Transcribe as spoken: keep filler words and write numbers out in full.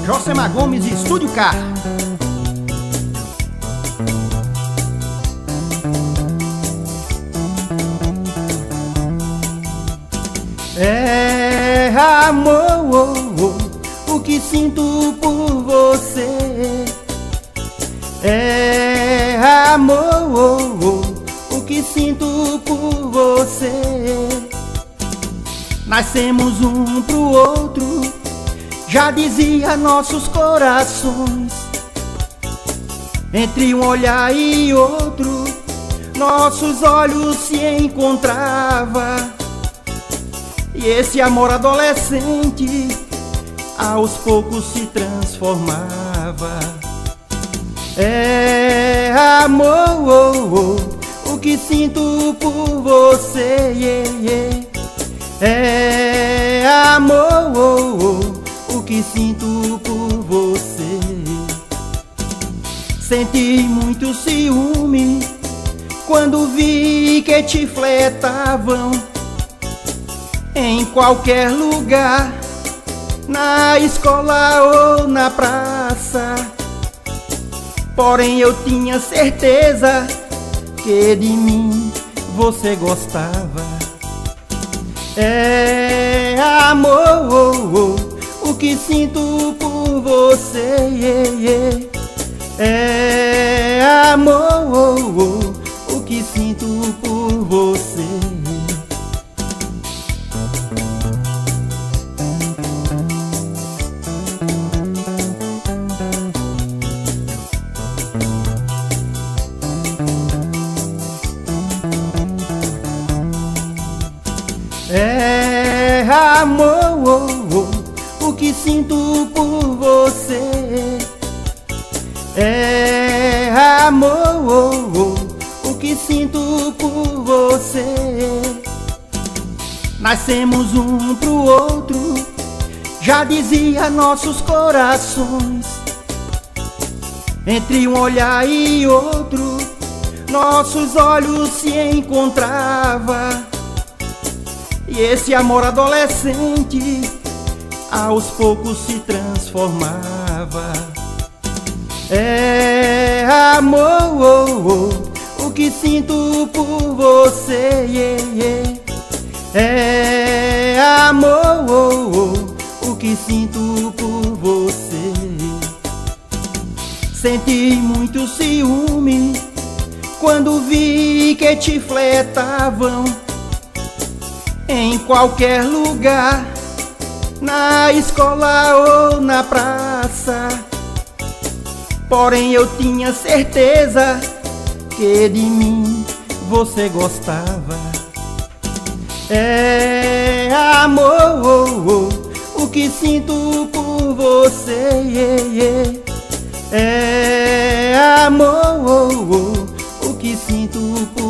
Josemar Gomes, Estúdio K. É amor, oh, oh, o que sinto por você. É amor, oh, oh, o que sinto por você. Nascemos um pro outro, já dizia nossos corações. Entre um olhar e outro, nossos olhos se encontravam. E esse amor adolescente aos poucos se transformava. É amor, oh, oh, o que sinto por você, yeah, yeah. É amor, oh, oh, o que sinto por você. Senti muito ciúme quando vi que te fletavam em qualquer lugar, na escola ou na praça. Porém eu tinha certeza que de mim você gostava. É amor, oh, oh, o que sinto por você, yeah, yeah. É amor, oh, oh, o que sinto por você. É amor, oh, oh, o que sinto por você. É amor, oh, oh, o que sinto por você. Nascemos um pro outro, já dizia nossos corações. Entre um olhar e outro, nossos olhos se encontravam. E esse amor adolescente aos poucos se transformava. É amor, oh, oh, o que sinto por você, yeah, yeah. É amor, oh, oh, o que sinto por você. Senti muito ciúme quando vi que te fletavam em qualquer lugar, na escola ou na praça. Porém eu tinha certeza que de mim você gostava. É amor, oh, oh, o que sinto por você, yeah, yeah. É amor, oh, oh, o que sinto por